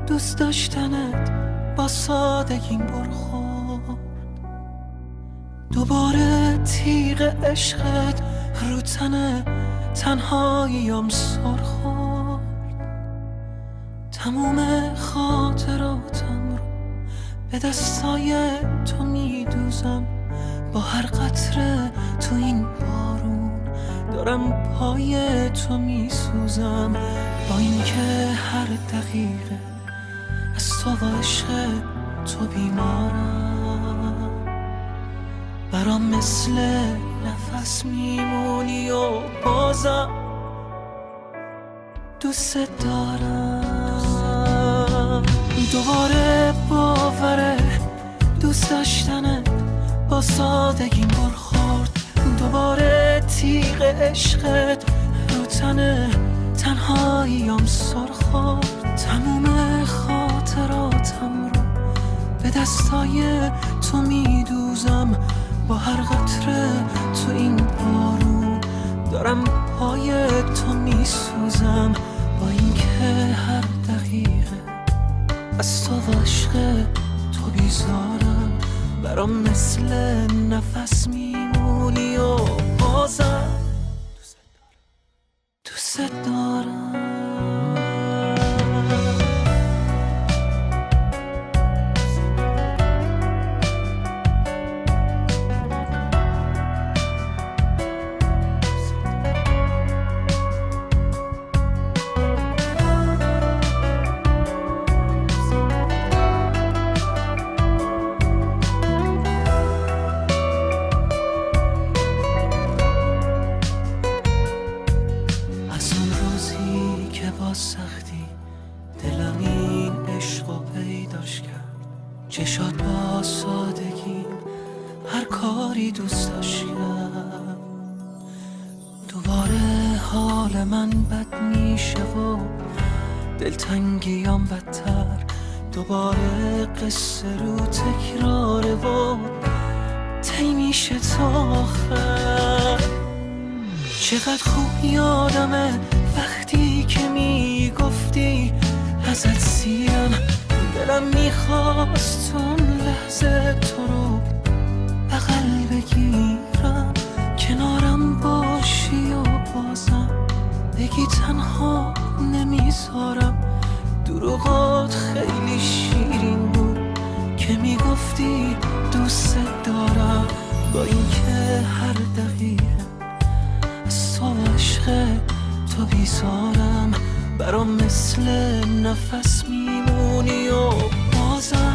دوست داشتنت با سادگیم برخورد، دوباره تیغ عشقت رو تن تنهاییم سر خورد. تموم خاطراتم رو به دستای تو میدوزم، با هر قطره تو این بارون دارم پای تو میسوزم. با اینکه هر دقیقه از تو و عشق تو بیمارم، برام مثل نفس میمونی و بازم دوست دارم. دوباره باوره دوست داشتنت با سادگیم برخورد، دوباره تیغ عشقت رو تن تنهاییم سر خورد. تموم خاطراتم رو به دستای تو میدوزم، با هر قطره تو این بارون دارم پای تو میسوزم. با اینکه هر دقیقه از تو و عشق تو بیزارم، برام مثل نفس میمونی و بازم دوست دارم. سختی دلم این عشقو پیداش کرد، چشات با سادگی هر کاری دوست داشت کرد. دوباره حال من بد میشه و دلتنگیام بدتر، دوباره قصه رو تکراره و طی میشه تا آخر. چقدر خوب یادمه وقتی که میگفتی ازت سیرم، دلم میخواست اون لحظه تو رو بغل بگیرم، کنارم باشی و بازم بگی تنها نمیذارم. دروغات خیلی شیرین بود که میگفتی دوست دارم، با اینکه هر دقیقه از تو و عشق تو بیزارم، برام مثل نفس میمونی و بازم